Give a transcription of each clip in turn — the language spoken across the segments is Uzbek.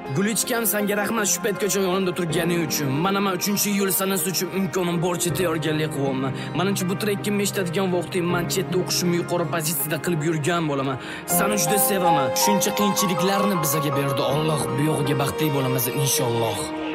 Gulichkam senga rahmat shu paytgacha yonimda turganing uchun. Mana men 3-iyul sanasi uchun imkonim boricha tayyorgarlik qilyapman. Menimcha bu trekkimni eshitadigan vaqtim men chetda o'qishimni yuqori pozitsiyada qilib yurgan bo'laman. Seni juda sevaman. Shuncha qiyinchiliklarni bizga berdi Alloh. Bu yo'g'iga baxtli bo'lamiz inshaalloh.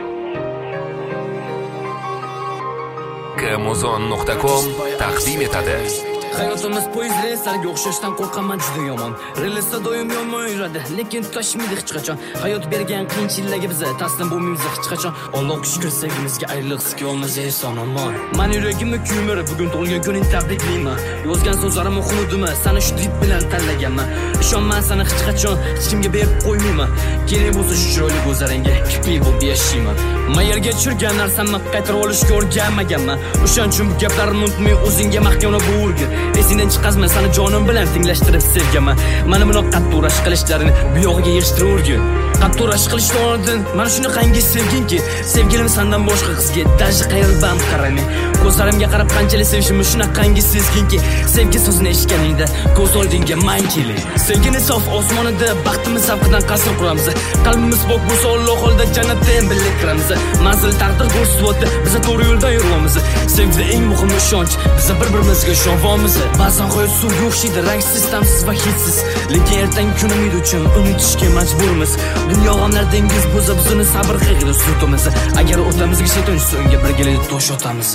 Kmozon.com taqdim etadi. Hayotimiz poyezd relslarga o'xshashdan qo'rqaman juda yomon. Relsda doim yomon yuradi, lekin tutashmaydi hech qachon. Hayot bergan qiyinchiliklarga biz taslim bo'lmaymiz hech qachon. Allohga shukr, sevgimizga ayriliqsiz olmasa eson omon. Men yuragimni kuyimir, bugun tug'ilgan kuning tabriklayman. Yozgan so'zlarimni xunudimi, seni shu deb bilan tanlaganman. Ishonman seni hech qachon hech kimga berib qo'ymayman. Keling bo'lsa shu chiroyli ko'zlaringga kipli bo'lib yashayman. Men yerga tushirgan narsamni qaytarib olishga o'rganmaganman. O'shaning uchun bu gaplarimni unutmay o'zingga mahkamlab o'rgin. Esingdan chiqazman, seni jonim bilan tenglashtirib sevganman. Mana buni qattiq urash qilishlarini bu yog'iga yig'ishtirib o'rgin. Qattiq urash qilishdan oldin mana shunaqangi sevginki, sevgilim sendan boshqa qizga dashi qayrilbam qaramay. Ko'zlarimga qarab qanchalik sevishimni shunaqangi sezginki, sevgi so'zini eshitganingda ko'z oldingga man keling. Sevgini sof osmonida baxtimiz zavqidan qasr quramiz. Qalbimiz pok bo'lsa Alloh oldida jannatda birga kiramiz. Manzil taqdir ko'rsatyapti, biz to'g'ri yo'lda yuramiz. Sevgida eng muhim ishonch, biz bir-birimizga ishonamiz. Ba'zan hayot suvga o'xshaydi, rangsiz, tamsiz va hidsiz. Lekin ertangi kunimiz uchun unutishga majburmiz. Dunyo g'amlar dengiz bo'lsa, biz uni sabr qilib suzamiz. Agar o'rtamizga shayton tushsa, unga birgalikda tosh otamiz.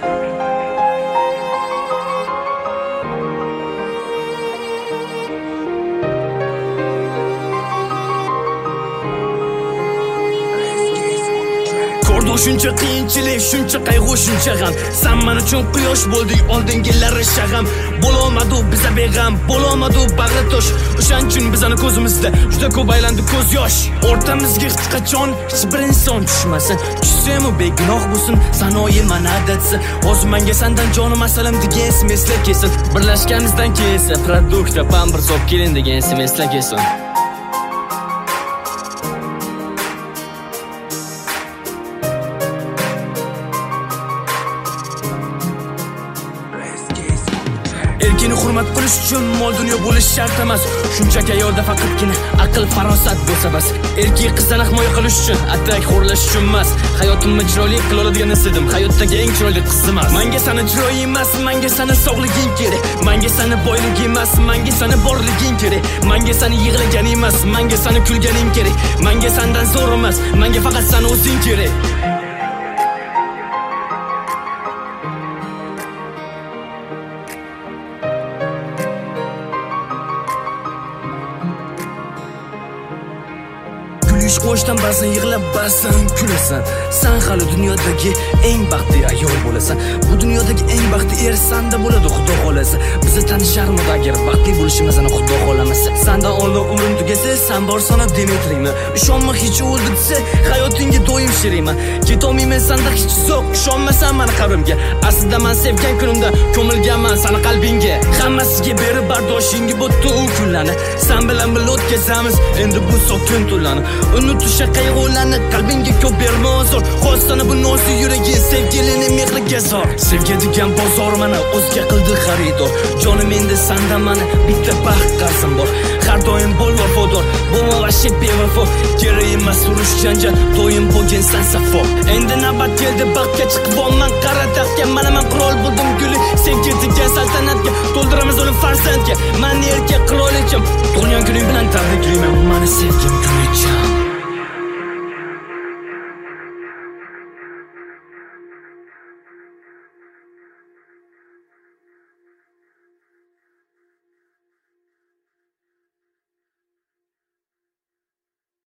Shuncha qiyinchilik, shuncha qayg'u, shuncha g'am. Sen men uchun quyosh bo'lding, oldingilari shag'am. Bo'lolmadi biza beg'am, bo'lolmadi bag'ri tosh. O'shaning uchun bizani ko'zimizda juda ko'p aylandi ko'z yosh. O'rtamizga hech qachon hech bir inson tushmasin. Tushsam u begunoh bo'lsin, sanoyi manadatsin. Hozir menga sendan jonim asalim degan eslar kelsin. Birlashganimizdan keyin esa produkt pampers olib keling degan eslar kelsin. Erkini hurmat qilish uchun mol dunyo bo'lish shart emas. Shunchaki ayolda faqatgina aql, farosat bo'lsa bas. Erkak qizdan himoya qilish uchun, atak xo'rlash uchun emas. Hayotimni chiroyli qila oladigan istadim. Hayotdagi eng chiroyli qiz emas. Menga seni chiroy emas, menga seni sog'liging kerak. Menga seni boylik emas, menga seni borliging kerak. Menga seni yig'lagan emas, menga seni kulganing kerak. Menga sendan zo'r emas, menga faqat seni o'zing kerak. Gülüş qo'shdan ba'zan yig'lab, ba'zan kulasan. Sen hali dunyodagi eng baxtli ayol bo'lasan. Bu dunyodagi eng baxtli er senda bo'ladi, Xudo xolasa. Biz tanisharmiz agar baxtli bo'lishimizni Xudo xolamasa. Sendan oldin umrim tugasa, sen borsana demetriymi? Ishonma hech o'ldi desa, hayotingga doim sheriyman. Ketolmayman senda hech uzoq, ishonmasan meni qabrimga. Aslida men sevgan kunimda ko'milganman seni qalbingga. Hammasiga berib bardoshingga bo'tdi u kunlarni. Sen bilan birga o'tkazamiz endi bu sokin tunlarni. Unutishga qayg'ularni qalbingga ko'p berma ozor. Xostani bu nosi yuragi sevgilini mehriga zor. Sevgi degan bozor mana o'zga qildi xaridor. Jonim endi senda mana bitta baxt qarzim bor. Har doim bo'l vafodor, bo'lma vahshiy bevafo. Kerak emas urush janjal, doim bo'lgin sen safo. Endi navbat keldi baxtga chiqib olman qara taxtga. Mana men qirol bo'ldim guli, sen ketgan saltanatga. To'ldiramiz uni farzandga. Men erkak qirolicham, tug'ilgan kuning bilan tabriklayman meni sevgim Gulicham.